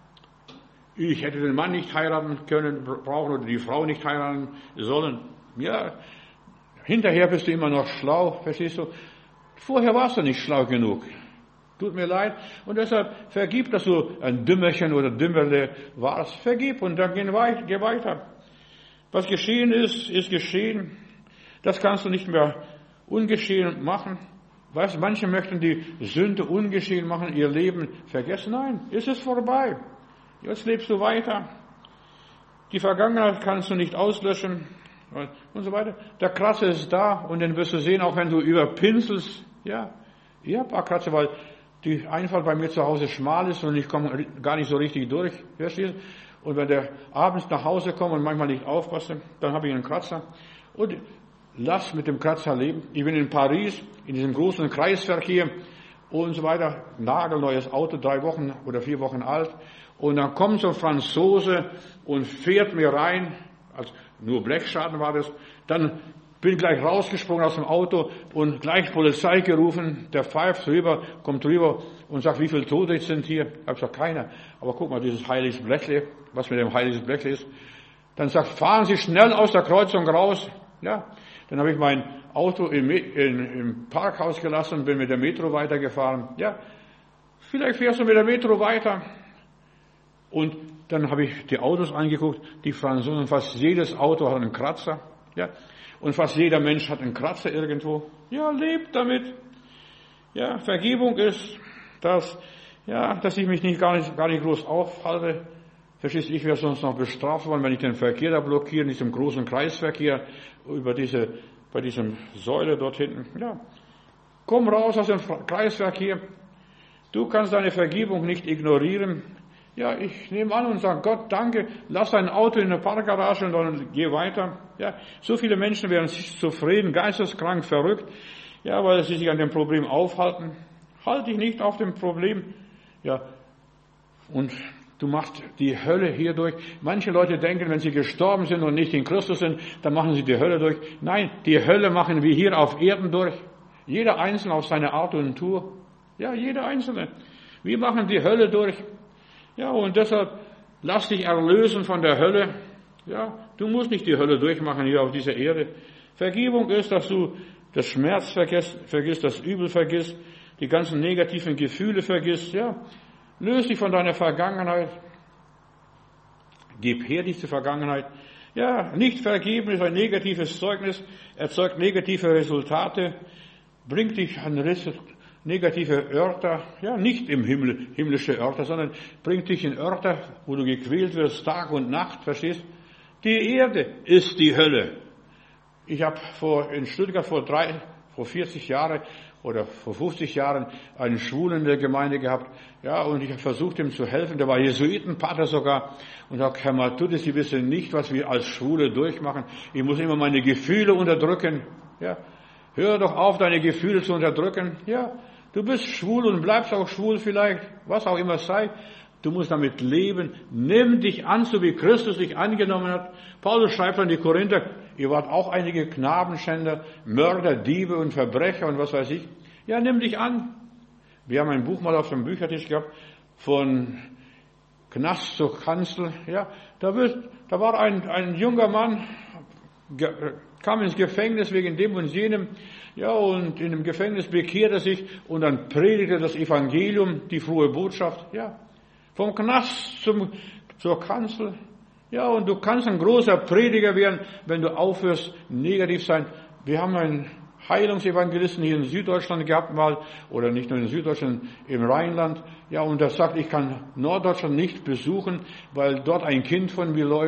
Ich hätte den Mann nicht heiraten können, brauchen oder die Frau nicht heiraten sollen. Ja, hinterher bist du immer noch schlau, verstehst du? Vorher warst du nicht schlau genug. Tut mir leid. Und deshalb vergib, dass du ein Dümmerchen oder Dümmerle warst. Vergib und dann geh weiter. Was geschehen ist, ist geschehen. Das kannst du nicht mehr ungeschehen machen. Weißt du, manche möchten die Sünde ungeschehen machen, ihr Leben vergessen. Nein, es ist vorbei. Jetzt lebst du weiter. Die Vergangenheit kannst du nicht auslöschen und so weiter. Der Kratzer ist da und den wirst du sehen, auch wenn du überpinselst. Ja, ich habe ein paar Kratzer, weil die Einfahrt bei mir zu Hause schmal ist und ich komme gar nicht so richtig durch. Verstehst du? Und wenn der abends nach Hause kommt und manchmal nicht aufpasse, dann habe ich einen Kratzer. Und lass mit dem Kratzer leben. Ich bin in Paris, in diesem großen Kreisverkehr und so weiter. Nagelneues Auto, 3 Wochen oder 4 Wochen alt. Und dann kommt so ein Franzose und fährt mir rein, also nur Blechschaden war das. Dann bin gleich rausgesprungen aus dem Auto und gleich Polizei gerufen. Der pfeift rüber, kommt rüber und sagt, wie viele Tote sind hier? Ich habe gesagt, keiner. Aber guck mal, dieses heiliges Blechle, was mit dem heiligen Blechle ist. Dann sagt, fahren Sie schnell aus der Kreuzung raus. Ja, dann habe ich mein Auto im Parkhaus gelassen und bin mit der Metro weitergefahren. Ja, vielleicht fährst du mit der Metro weiter. Und dann habe ich die Autos angeguckt, die Franzosen, fast jedes Auto hat einen Kratzer. Ja, und fast jeder Mensch hat einen Kratzer irgendwo. Ja, lebt damit. Ja, Vergebung ist, dass ich mich gar nicht groß aufhalte. Verstehst du, ich wäre sonst noch bestraft worden, wenn ich den Verkehr da blockiere, in diesem großen Kreisverkehr, bei diesem Säule dort hinten. Ja, komm raus aus dem Kreisverkehr. Du kannst deine Vergebung nicht ignorieren. Ja, ich nehme an und sage, Gott, danke, lass dein Auto in der Parkgarage und dann geh weiter. Ja, so viele Menschen werden sich zufrieden, geisteskrank, verrückt, ja, weil sie sich an dem Problem aufhalten. Halt dich nicht auf dem Problem. Ja, und du machst die Hölle hier durch. Manche Leute denken, wenn sie gestorben sind und nicht in Christus sind, dann machen sie die Hölle durch. Nein, die Hölle machen wir hier auf Erden durch. Jeder Einzelne auf seine Art und Tour. Ja, jeder Einzelne. Wir machen die Hölle durch. Ja, und deshalb lass dich erlösen von der Hölle. Ja, du musst nicht die Hölle durchmachen hier auf dieser Erde. Vergebung ist, dass du das Schmerz vergisst, das Übel vergisst, die ganzen negativen Gefühle vergisst. Ja, löse dich von deiner Vergangenheit. Gib her diese Vergangenheit. Ja, nicht vergeben ist ein negatives Zeugnis, erzeugt negative Resultate, bringt dich an negative Örter, ja, nicht im himmlische Örter, sondern bringt dich in Örter, wo du gequält wirst, Tag und Nacht, verstehst? Die Erde ist die Hölle. Ich habe in Stuttgart vor 40 Jahren oder vor 50 Jahren einen Schwulen in der Gemeinde gehabt, ja, und ich habe versucht, ihm zu helfen, der war Jesuitenpater sogar, und sagt, Herr Matthäus, Sie wissen nicht, was wir als Schwule durchmachen. Ich muss immer meine Gefühle unterdrücken, ja. Hör doch auf, deine Gefühle zu unterdrücken, ja. Du bist schwul und bleibst auch schwul vielleicht, was auch immer sei. Du musst damit leben. Nimm dich an, so wie Christus dich angenommen hat. Paulus schreibt an die Korinther, ihr wart auch einige Knabenschänder, Mörder, Diebe und Verbrecher und was weiß ich. Ja, nimm dich an. Wir haben ein Buch mal auf dem Büchertisch gehabt, von Knast zur Kanzel. Ja, da war ein junger Mann, kam ins Gefängnis wegen dem und jenem, ja, und in dem Gefängnis bekehrt er sich und dann predigt er das Evangelium, die frohe Botschaft, ja. Vom Knast zur Kanzel, ja, und du kannst ein großer Prediger werden, wenn du aufhörst, negativ sein. Wir haben einen Heilungsevangelisten hier in Süddeutschland gehabt mal, oder nicht nur in Süddeutschland, im Rheinland, ja, und er sagt, ich kann Norddeutschland nicht besuchen, weil dort ein Kind von mir läuft,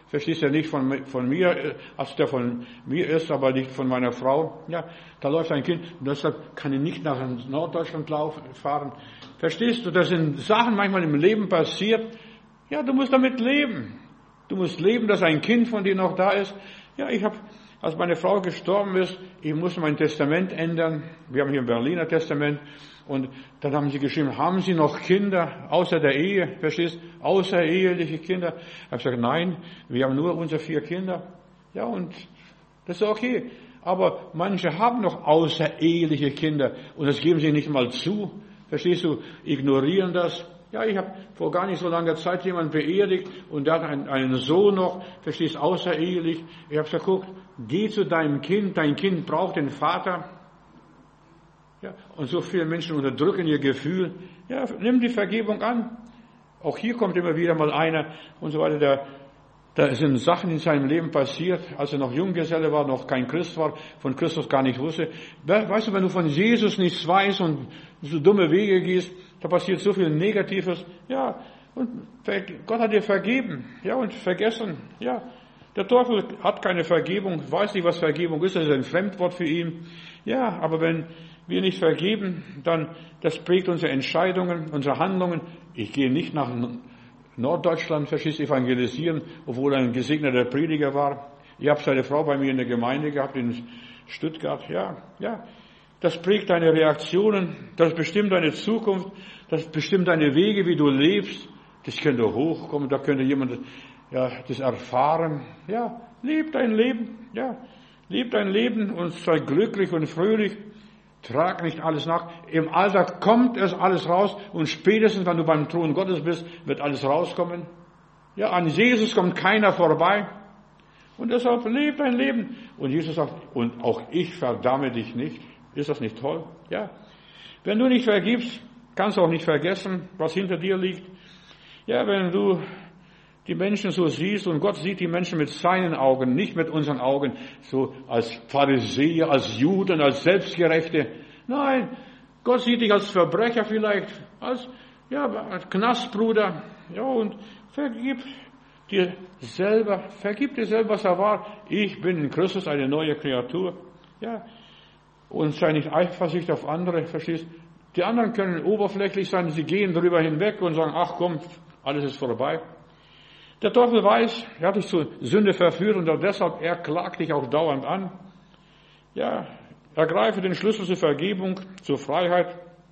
Verstehst du, nicht von mir, also der von mir ist, aber nicht von meiner Frau. Ja, da läuft ein Kind und deshalb kann ich nicht nach Norddeutschland fahren. Verstehst du, das sind Sachen manchmal im Leben passiert. Ja, du musst damit leben. Du musst leben, dass ein Kind von dir noch da ist. Ja, als meine Frau gestorben ist, ich musste mein Testament ändern. Wir haben hier ein Berliner Testament. Und dann haben sie geschrieben, haben Sie noch Kinder außer der Ehe? Verstehst? Außereheliche Kinder. Ich habe gesagt, nein, wir haben nur unsere 4 Kinder. Ja, und das ist okay. Aber manche haben noch außereheliche Kinder. Und das geben sie nicht mal zu. Verstehst du? Ignorieren das. Ja, ich habe vor gar nicht so langer Zeit jemanden beerdigt und der hat einen Sohn noch, verstehst, außerehelich. Ich habe gesagt, guck, geh zu deinem Kind, dein Kind braucht den Vater. Ja, und so viele Menschen unterdrücken ihr Gefühl. Ja, nimm die Vergebung an. Auch hier kommt immer wieder mal einer und so weiter. Da sind Sachen in seinem Leben passiert, als er noch Junggeselle war, noch kein Christ war, von Christus gar nicht wusste. Weißt du, wenn du von Jesus nichts weißt und so dumme Wege gehst, da passiert so viel Negatives. Ja, und Gott hat dir vergeben. Ja, und vergessen. Ja, der Teufel hat keine Vergebung, weiß nicht, was Vergebung ist, das ist ein Fremdwort für ihn. Ja, aber wenn wir nicht vergeben, dann, das prägt unsere Entscheidungen, unsere Handlungen. Ich gehe nicht nach Norddeutschland, verstehst, evangelisieren, obwohl er ein gesegneter Prediger war. Ich habe seine Frau bei mir in der Gemeinde gehabt, in Stuttgart. Ja. Das prägt deine Reaktionen, das bestimmt deine Zukunft, das bestimmt deine Wege, wie du lebst. Das könnte hochkommen, da könnte jemand, das erfahren. Ja, leb dein Leben, leb dein Leben und sei glücklich und fröhlich. Trag nicht alles nach. Im Alter kommt es alles raus und spätestens, wenn du beim Thron Gottes bist, wird alles rauskommen. Ja, an Jesus kommt keiner vorbei. Und deshalb leb dein Leben. Und Jesus sagt, und auch ich verdamme dich nicht. Ist das nicht toll? Ja. Wenn du nicht vergibst, kannst du auch nicht vergessen, was hinter dir liegt. Ja, wenn du die Menschen so siehst und Gott sieht die Menschen mit seinen Augen, nicht mit unseren Augen, so als Pharisäer, als Juden, als Selbstgerechte. Nein, Gott sieht dich als Verbrecher vielleicht, als Knastbruder. Ja, und vergib dir selber, was er war. Ich bin in Christus eine neue Kreatur. Ja, und sei nicht eifersüchtig auf andere, verstehst? Die anderen können oberflächlich sein, sie gehen darüber hinweg und sagen, ach komm, alles ist vorbei. Der Teufel weiß, er hat dich zur Sünde verführt und deshalb, er klagt dich auch dauernd an. Ja, ergreife den Schlüssel zur Vergebung, zur Freiheit.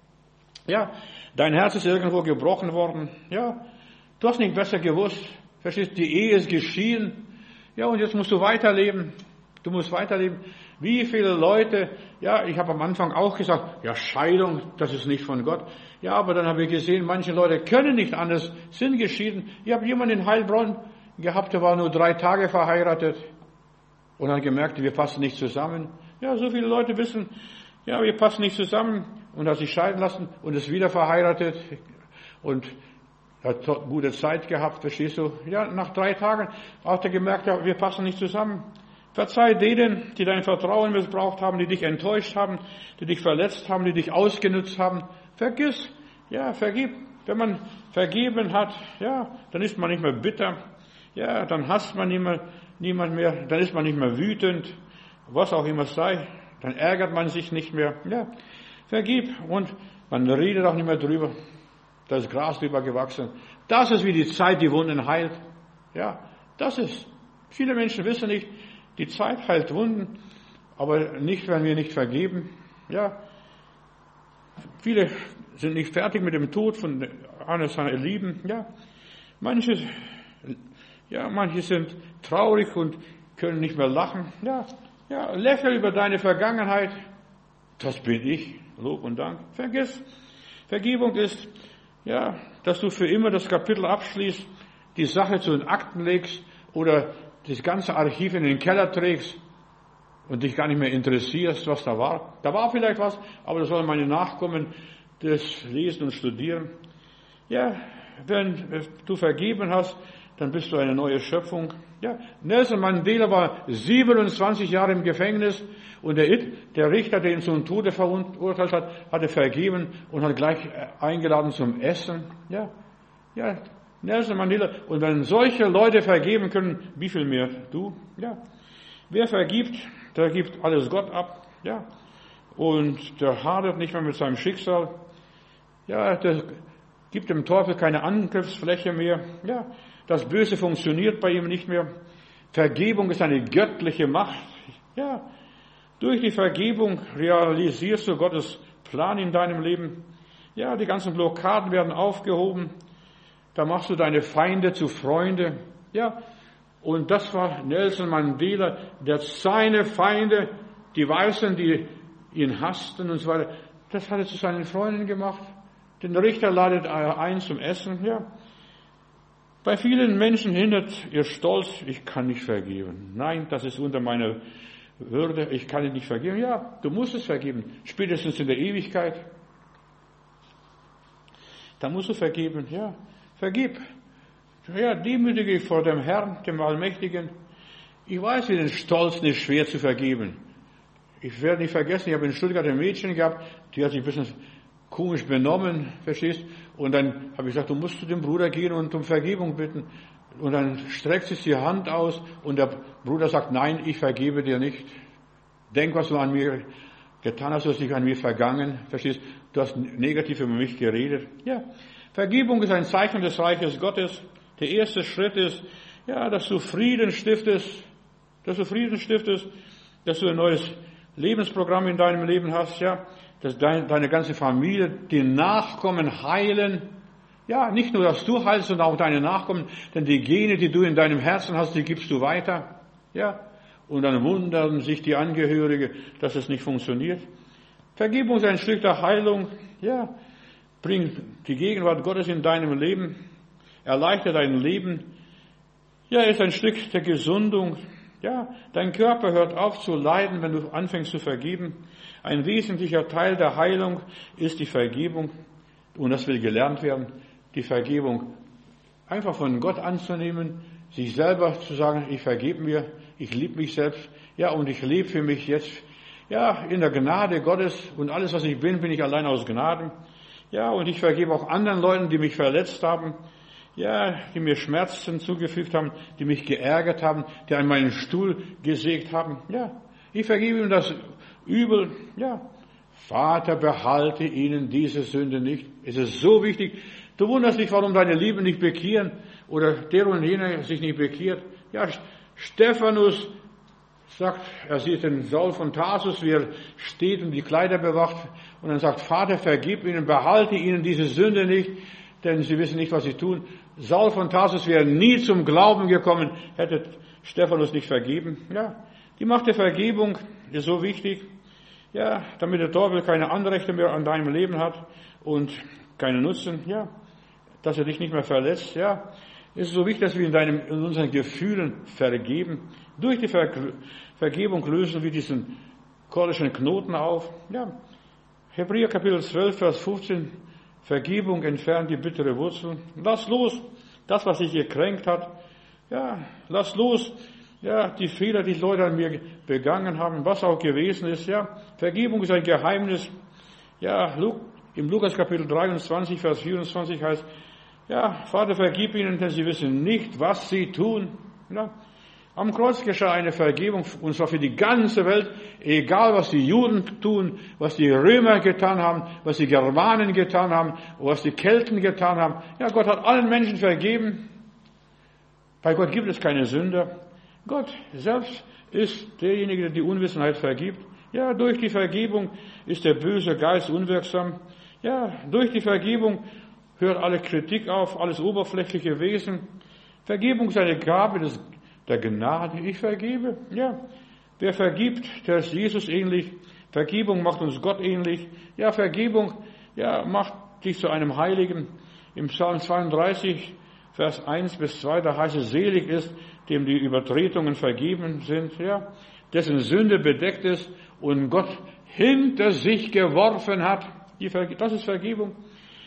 Ja, dein Herz ist irgendwo gebrochen worden. Ja, du hast nicht besser gewusst. Verstehst, die Ehe ist geschieden. Ja, und jetzt musst du weiterleben. Du musst weiterleben. Wie viele Leute, ja, ich habe am Anfang auch gesagt, ja, Scheidung, das ist nicht von Gott. Ja, aber dann habe ich gesehen, manche Leute können nicht anders, sind geschieden. Ich habe jemanden in Heilbronn gehabt, der war nur 3 Tage verheiratet und hat gemerkt, wir passen nicht zusammen. Ja, so viele Leute wissen, ja, wir passen nicht zusammen und hat sich scheiden lassen und ist wieder verheiratet und hat gute Zeit gehabt, verstehst du? Ja, nach 3 Tagen hat er gemerkt, ja, wir passen nicht zusammen. Verzeih denen, die dein Vertrauen missbraucht haben, die dich enttäuscht haben, die dich verletzt haben, die dich ausgenutzt haben. Vergiss, ja, vergib. Wenn man vergeben hat, ja, dann ist man nicht mehr bitter. Ja, dann hasst man niemand mehr, dann ist man nicht mehr wütend, was auch immer es sei. Dann ärgert man sich nicht mehr. Ja, vergib und man redet auch nicht mehr drüber. Da ist Gras drüber gewachsen. Das ist, wie die Zeit die Wunden heilt. Ja, das ist. Viele Menschen wissen nicht, die Zeit heilt Wunden, aber nicht, wenn wir nicht vergeben. Ja, viele sind nicht fertig mit dem Tod von einer seiner Lieben. Ja, manche sind traurig und können nicht mehr lachen. Ja, lächle über deine Vergangenheit. Das bin ich. Lob und Dank. Vergiss. Vergebung ist, ja, dass du für immer das Kapitel abschließt, die Sache zu den Akten legst oder das ganze Archiv in den Keller trägst und dich gar nicht mehr interessierst, was da war. Da war vielleicht was, aber das sollen meine Nachkommen das lesen und studieren. Ja, wenn du vergeben hast, dann bist du eine neue Schöpfung. Ja, Nelson Mandela war 27 Jahre im Gefängnis und der Richter, der ihn zum Tode verurteilt hat, hatte vergeben und hat gleich eingeladen zum Essen. Ja, Nelson Mandela. Und wenn solche Leute vergeben können, wie viel mehr du? Ja. Wer vergibt, der gibt alles Gott ab. Ja. Und der hadert nicht mehr mit seinem Schicksal. Ja, der gibt dem Teufel keine Angriffsfläche mehr. Ja. Das Böse funktioniert bei ihm nicht mehr. Vergebung ist eine göttliche Macht. Ja. Durch die Vergebung realisierst du Gottes Plan in deinem Leben. Ja, die ganzen Blockaden werden aufgehoben. Da machst du deine Feinde zu Freunde. Ja, und das war Nelson Mandela, der seine Feinde, die Weißen, die ihn hassten und so weiter, das hat er zu seinen Freunden gemacht. Den Richter ladet er ein zum Essen. Ja. Bei vielen Menschen hindert ihr Stolz, ich kann nicht vergeben. Nein, das ist unter meiner Würde, ich kann es nicht vergeben. Ja, du musst es vergeben, spätestens in der Ewigkeit. Da musst du vergeben, ja. Vergib. Ja, demütige vor dem Herrn, dem Allmächtigen. Ich weiß, wie den Stolz nicht schwer zu vergeben. Ich werde nicht vergessen, ich habe in Stuttgart ein Mädchen gehabt, die hat sich ein bisschen komisch benommen, verstehst? Und dann habe ich gesagt, du musst zu dem Bruder gehen und um Vergebung bitten. Und dann streckt sich die Hand aus und der Bruder sagt, nein, ich vergebe dir nicht. Denk, was du an mir getan hast, du hast dich an mir vergangen, verstehst? Du hast negativ über mich geredet. Ja, Vergebung ist ein Zeichen des Reiches Gottes. Der erste Schritt ist, ja, dass du Frieden stiftest, dass du ein neues Lebensprogramm in deinem Leben hast, ja, dass deine ganze Familie, die Nachkommen heilen. Ja, nicht nur, dass du heilst, sondern auch deine Nachkommen, denn die Gene, die du in deinem Herzen hast, die gibst du weiter. Ja, und dann wundern sich die Angehörigen, dass es nicht funktioniert. Vergebung ist ein Stück der Heilung. Ja, bring die Gegenwart Gottes in deinem Leben, erleichtert dein Leben. Ja, ist ein Stück der Gesundung. Ja, dein Körper hört auf zu leiden, wenn du anfängst zu vergeben. Ein wesentlicher Teil der Heilung ist die Vergebung. Und das will gelernt werden, die Vergebung einfach von Gott anzunehmen, sich selber zu sagen, ich vergebe mir, ich liebe mich selbst, ja, und ich lebe für mich jetzt, ja, in der Gnade Gottes und alles, was ich bin ich allein aus Gnaden. Ja, und ich vergebe auch anderen Leuten, die mich verletzt haben, ja, die mir Schmerzen zugefügt haben, die mich geärgert haben, die an meinen Stuhl gesägt haben. Ja, ich vergebe ihm das Übel. Ja, Vater, behalte ihnen diese Sünde nicht. Es ist so wichtig. Du wunderst dich, warum deine Lieben nicht bekehren oder der und jener sich nicht bekehrt. Ja, Stephanus sagt, er sieht den Saul von Tarsus, wie er steht und die Kleider bewacht und dann sagt, Vater, vergib ihnen, behalte ihnen diese Sünde nicht, denn sie wissen nicht, was sie tun. Saul von Tarsus wäre nie zum Glauben gekommen, hätte Stephanus nicht vergeben. Ja, die Macht der Vergebung ist so wichtig, ja, damit der Teufel keine Anrechte mehr an deinem Leben hat und keinen Nutzen, ja, dass er dich nicht mehr verletzt, ja. Es ist so wichtig, dass wir in unseren Gefühlen vergeben. Durch die Vergebung lösen wir diesen kordischen Knoten auf. Ja. Hebräer Kapitel 12, Vers 15. Vergebung entfernt die bittere Wurzel. Lass los, das, was dich gekränkt hat. Ja, lass los, ja, die Fehler, die Leute an mir begangen haben, was auch gewesen ist. Ja, Vergebung ist ein Geheimnis. Ja, im Lukas Kapitel 23, Vers 24 heißt, ja, Vater, vergib ihnen, denn sie wissen nicht, was sie tun. Ja. Am Kreuz geschah eine Vergebung, und zwar für die ganze Welt, egal was die Juden tun, was die Römer getan haben, was die Germanen getan haben, was die Kelten getan haben. Ja, Gott hat allen Menschen vergeben. Bei Gott gibt es keine Sünder. Gott selbst ist derjenige, der die Unwissenheit vergibt. Ja, durch die Vergebung ist der böse Geist unwirksam. Ja, durch die Vergebung hört alle Kritik auf, alles oberflächliche Wesen. Vergebung ist eine Gabe der Gnade. Ich vergebe. Ja. Wer vergibt, der ist Jesus ähnlich. Vergebung macht uns Gott ähnlich. Ja, Vergebung, ja, macht dich zu einem Heiligen. Im Psalm 32, Vers 1 bis 2, da heißt es, selig ist, dem die Übertretungen vergeben sind, ja, dessen Sünde bedeckt ist und Gott hinter sich geworfen hat. Das ist Vergebung.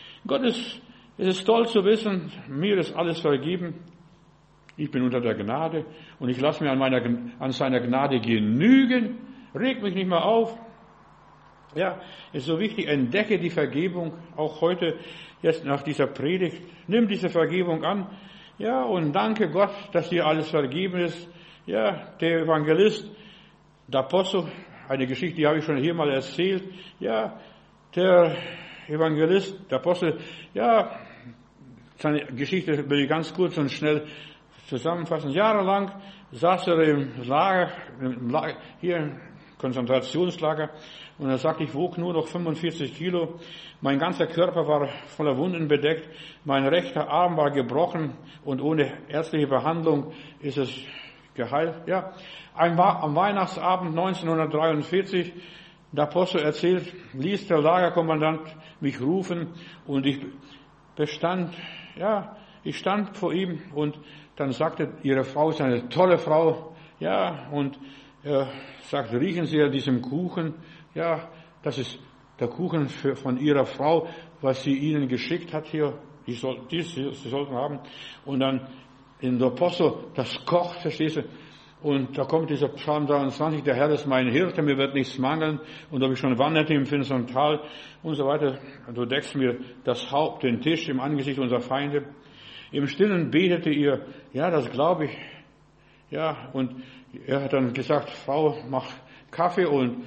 Es ist toll zu wissen, mir ist alles vergeben. Ich bin unter der Gnade und ich lasse mir an seiner Gnade genügen. Reg mich nicht mehr auf. Ja, ist so wichtig, entdecke die Vergebung, auch heute, jetzt nach dieser Predigt. Nimm diese Vergebung an, ja, und danke Gott, dass dir alles vergeben ist. Ja, der Evangelist, der Apostel, eine Geschichte, die habe ich schon hier mal erzählt. Ja, der Evangelist, der Apostel, ja, seine Geschichte will ich ganz kurz und schnell zusammenfassen. Jahrelang saß er im Lager hier im Konzentrationslager, und er sagt, ich wog nur noch 45 Kilo, mein ganzer Körper war voller Wunden bedeckt, mein rechter Arm war gebrochen und ohne ärztliche Behandlung ist es geheilt. Ja, am Weihnachtsabend 1943, der Apostel erzählt, ließ der Lagerkommandant mich rufen und ich stand vor ihm, und dann sagte, Ihre Frau ist eine tolle Frau, ja, und er sagt, riechen Sie an diesem Kuchen, ja, das ist der Kuchen von Ihrer Frau, was sie Ihnen geschickt hat hier, Sie sollten haben. Und dann in der Apostel, das kocht, verstehst du? Und da kommt dieser Psalm 23, der Herr ist mein Hirte, mir wird nichts mangeln, und ob ich schon wanderte im finsteren Tal und so weiter, du deckst mir das Haupt, den Tisch im Angesicht unserer Feinde. Im Stillen betete ihr, ja, das glaube ich, ja, und er hat dann gesagt, Frau, mach Kaffee, und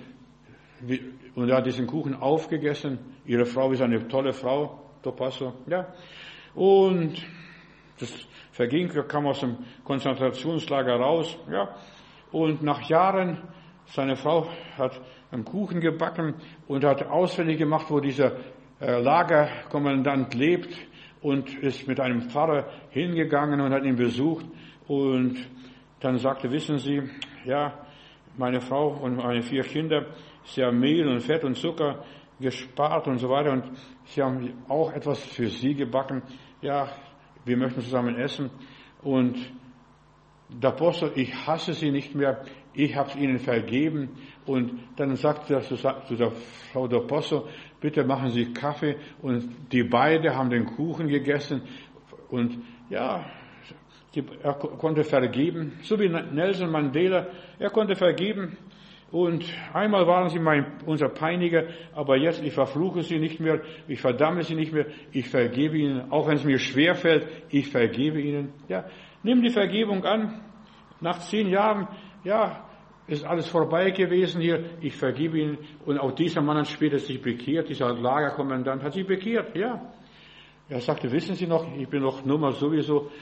er hat diesen Kuchen aufgegessen. Ihre Frau ist eine tolle Frau, Topasso, ja. Und das verging, kam aus dem Konzentrationslager raus, ja. Und nach Jahren, seine Frau hat einen Kuchen gebacken und hat ausfindig gemacht, wo dieser Lagerkommandant lebt, und ist mit einem Pfarrer hingegangen und hat ihn besucht, und dann sagte, wissen Sie, ja, meine Frau und meine 4 Kinder, sie haben Mehl und Fett und Zucker gespart und so weiter, und sie haben auch etwas für Sie gebacken. Ja, wir möchten zusammen essen. Und der Apostel, ich hasse Sie nicht mehr, ich habe es Ihnen vergeben. Und dann sagt er zu der Frau der Apostel, bitte machen Sie Kaffee. Und die beiden haben den Kuchen gegessen. Und ja, er konnte vergeben, so wie Nelson Mandela, er konnte vergeben. Und einmal waren sie unser Peiniger, aber jetzt, ich verfluche sie nicht mehr, ich verdamme sie nicht mehr, ich vergebe ihnen, auch wenn es mir schwerfällt, ich vergebe ihnen. Ja, nimm die Vergebung an. Nach 10 Jahren, ja, ist alles vorbei gewesen hier, ich vergebe ihnen. Und auch dieser Mann hat später sich bekehrt, dieser Lagerkommandant hat sich bekehrt, ja. Er sagte, wissen Sie noch, ich bin noch Nummer sowieso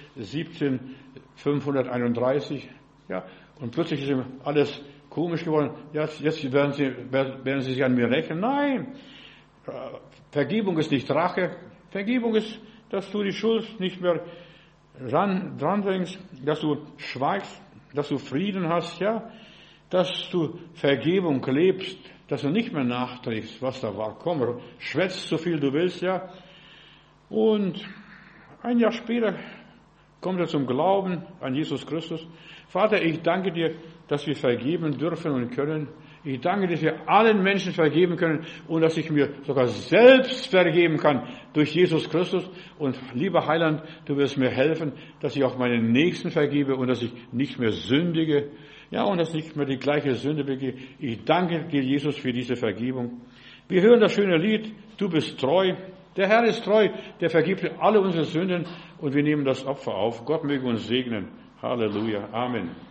17531, ja, und plötzlich ist ihm alles komisch geworden. Jetzt werden Sie sich an mir rächen. Nein, Vergebung ist nicht Rache. Vergebung ist, dass du die Schuld nicht mehr dran denkst, dass du schweigst, dass du Frieden hast, ja, dass du Vergebung lebst, dass du nicht mehr nachträgst, was da war. Komm, schwätzt so viel du willst, ja. Und ein Jahr später kommt er zum Glauben an Jesus Christus. Vater, ich danke dir, dass wir vergeben dürfen und können. Ich danke dir, dass wir allen Menschen vergeben können und dass ich mir sogar selbst vergeben kann durch Jesus Christus. Und lieber Heiland, du wirst mir helfen, dass ich auch meinen Nächsten vergebe und dass ich nicht mehr sündige. Ja, und dass ich nicht mehr die gleiche Sünde begehe. Ich danke dir, Jesus, für diese Vergebung. Wir hören das schöne Lied, du bist treu. Der Herr ist treu, der vergibt alle unsere Sünden, und wir nehmen das Opfer auf. Gott möge uns segnen. Halleluja. Amen.